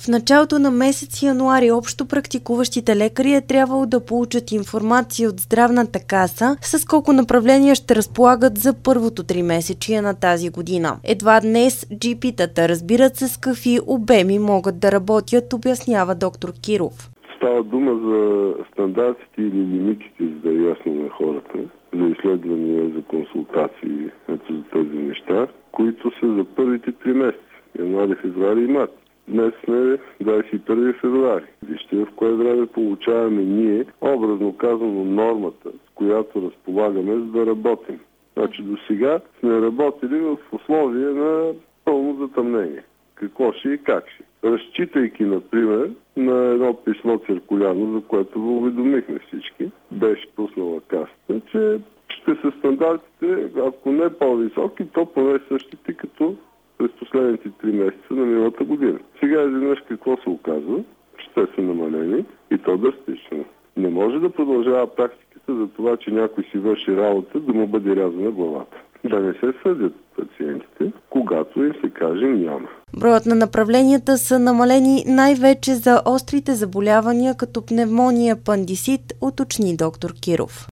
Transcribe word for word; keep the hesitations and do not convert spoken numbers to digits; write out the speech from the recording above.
В началото на месец януари общо практикуващите лекари е трябвало да получат информация от Здравната каса с колко направления ще разполагат за първото тримесечие на тази година. Едва днес джи пи-тата разбират с какви обеми могат да работят, обяснява доктор Киров. Става дума за стандартите или лимитите, за да е ясно на хората, за изследвания, за консултации, ето за тези неща, които са за първите три месеца. Януари, февруари и март. Днес сме двадесет и първи февруари. Вижте в кое време получаваме ние, образно казано, нормата, с която разполагаме, за да работим. Значи до сега сме работили в условия на пълно затъмнение. Какво ще и как ще. Разчитайки, например, на едно писмо циркулярно, за което го уведомихме всички, беше пуснала касата, че ще са стандартите, ако не по-високи, то поне същите като през последните три месеца на миналата година. Сега изведнъж какво се оказва? Ще са намалени и то драстично. Не може да продължава практиката за това, че някой си върши работа, да му бъде рязана главата. Да не се съдят пациентите, когато им се каже няма. Броят на направленията са намалени най-вече за острите заболявания, като пневмония, апандисит, уточни доктор Киров.